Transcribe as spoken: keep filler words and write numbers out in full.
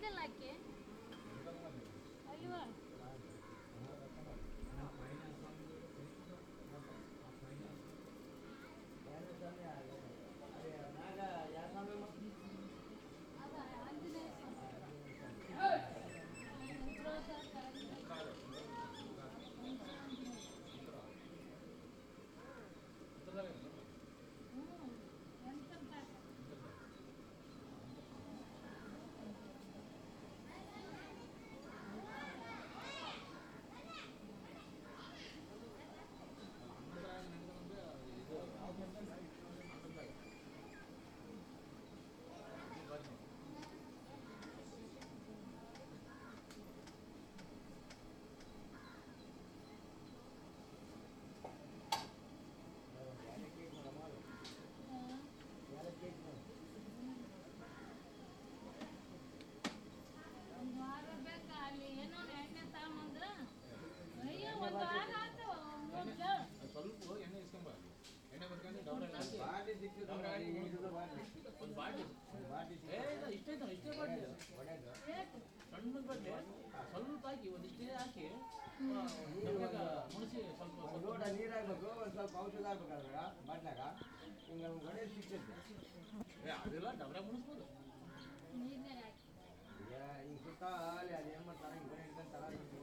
ಇದೆಲ್ಲ ಹಾಕಿ ಅಲ್ವಾ ಅದ ಆಂಜನೇಯ ಒಂದು ವಾರ ಬೇಕಾ ಅಲ್ಲಿ ಏನೋ ಎಣ್ಣೆ ತಗೊಂಬಂದ್ರ ಅಯ್ಯೋ ಒಂದು ವಾರ ಆಯ್ತು ಸ್ವಲ್ಪ ಎಣ್ಣೆ ಇಸ್ಕೊಂಬ ಎಣ್ಣೆ ಬರ್ಕೊಂಡು ಡೌನ್ ಬಾಡಿ ಸಿಕ್ಕಿದ್ರೆ ಒಂದು ಬಾಡಿ ಏ ಇಷ್ಟೇ ಇಷ್ಟೇ ಬಾಡಿ ಸಣ್ಣ ಬಾಡಿ ಸ್ವಲ್ಪ ಹಾಕಿ ಒಂದು ಇಷ್ಟೇ ಹಾಕಿ ಮುಣಿಸಿ ಸ್ವಲ್ಪ ಲೋಟ ನೀರು ಹಾಕ್ಬೇಕು ಒಂದು ಸ್ವಲ್ಪ ಔಷಧ ಹಾಕ್ಬೇಕಾದ್ರೆ ಬಾಟ್ಲಾಗ ಹಿಂಗೆ ಒಂದು ಗಣೇಶ ಸಿಕ್ತೈತೆ ಏ ಅದೆಲ್ಲ ಡಬ್ರ ಮುಣಿಸ್ಬೋದು ನೀರೇ ಹಾಕಿ ಈಗ ಹಿಂಗೆ ಸುತ್ತ ಅಲ್ಲಿ ಅದು ಏನು ಮಾಡ್ತಾರೆ ಹಿಂಗೆ ಗಣೇಶ